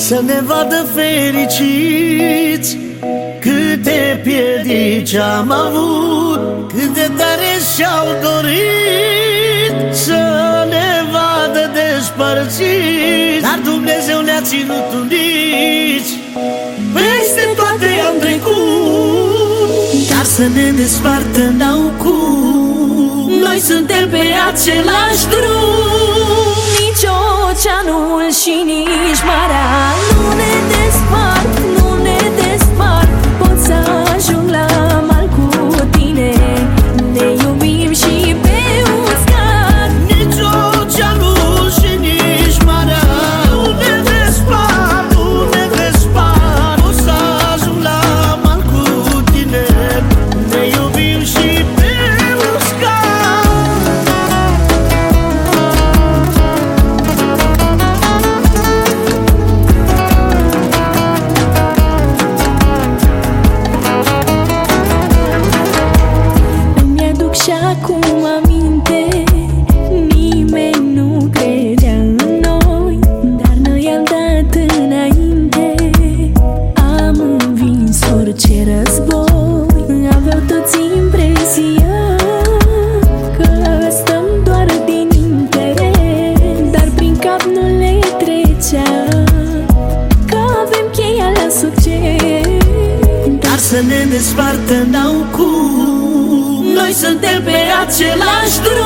să ne vadă fericiți. Câte piedici am avut, cât de tare și-au dorit să ne vadă despărțiți, dar Dumnezeu ne-a ținut uniți. Peste toate am trecut, dar să ne despartă n-au cum. Noi suntem pe același drum. Nici oceanul și nici marea nu ne despart, nu ne despart. Pot să ajung la mal cu tine, ne iubim și pe uscat. Nici oceanul și nici marea nu ne despart, nu ne despart. Pot să ajung la mal cu tine, ne iubim și pe uscat. Și acum aminte, nimeni nu credea în noi, dar noi am dat înainte. Am învins orice război, aveau toți impresia că stăm doar din interes, dar prin cap nu le trecea că avem cheia la succes. Dar să ne despartă n-au cum. Noi suntem pe același drum.